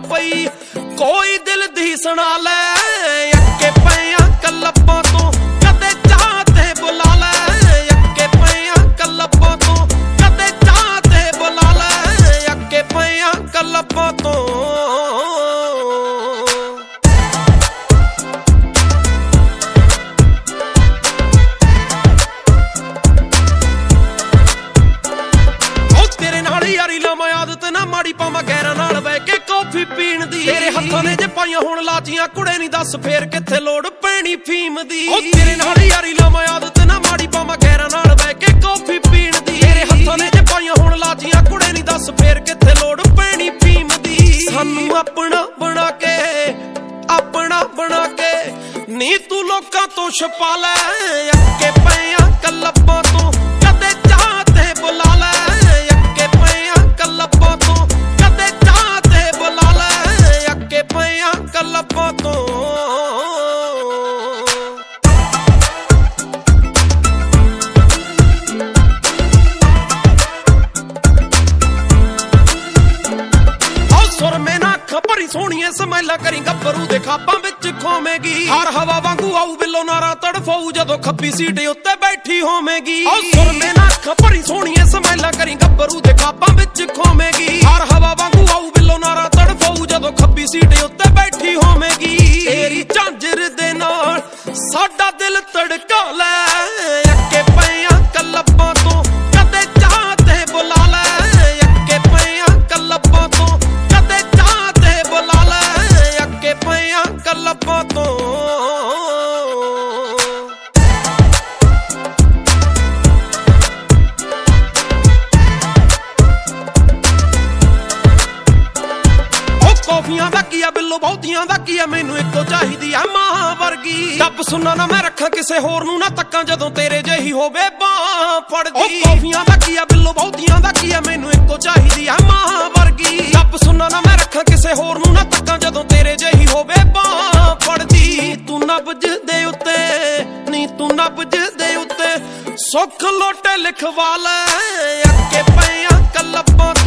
पई कोई दिल दी सुना ले अक्के पिया कलब्बां तो कदे चाहते बुला ले अक्के पिया कलब्बां तो कदे चाहते बुला ले अक्के पिया कलब्बां तो आदत ना माड़ी पावा गैरां नाल बह के कॉफी पीण दी तेरे हत्थां ने जे पाईयां हुण लाचियां कुड़े नी दस फेर किथे लोड़ पैणी फीम दी ओ तेरे नाल यारी लावां आदत ना माड़ी पावा गैरां नाल बह के कॉफी पीण दी तेरे हत्थां ने जे पाईयां हुण लाचियां कुड़े नी दस फेर किथे लोड़ पैणी फीम दी सानू अपना बना के नी तू लोकां तो छपा ले अक्के पिया कलब्बां तो कदे चाहते बुला ले अक्के पिया कलब्बां तो कदे चाहते बुला ले अक्के पिया कलब्बां तो सुर में ना खबरी सोहणीए समैला करी गब्बरू दे खाबां विच खोवेगी हर हवा वांगू आऊ बिलो नारा तड़फाऊ जदों खब्बी सीट उत्ते बैठी होवेगी सुर में ना खबरी सोहणीए समैला करी गब्बरू दे खाबां विच खोवेगी हर हवा वांगू आऊ बिलो नारा तड़फाऊ जदों खब्बी सीट उत्ते बैठी होवेगी तेरी झांजर दे नाल साडा दिल तड़का ले अक्के पिया कलब्बां तो कदे चाहते बुला ले अक्के पिया कलब्बां तो कदे चाहते बुला ले अक्के पिया कलब्बां तो कॉफियां दा किया बिल्लो बहुतियां दा किया मैनू इक्को चाहिदी आ मां वर्गी डब सुना ना मैं रखा किसे होर नू ना तक्कां जदों तेरे जेही होवे बां फड़दी कॉफियां दा किया बिल्लो बहुतियां दा किया मैनू इक्को चाहिदी आ मां वर्गी डब सुना ना मैं रखा किसे होर नू ना तक्कां जदों तेरे जेही होवे बां फड़दी तू नब्ज दे उत्ते नी तू नब्ज दे उत्ते सुख लोटे लिखवा ले अक्के पिया कलब्बां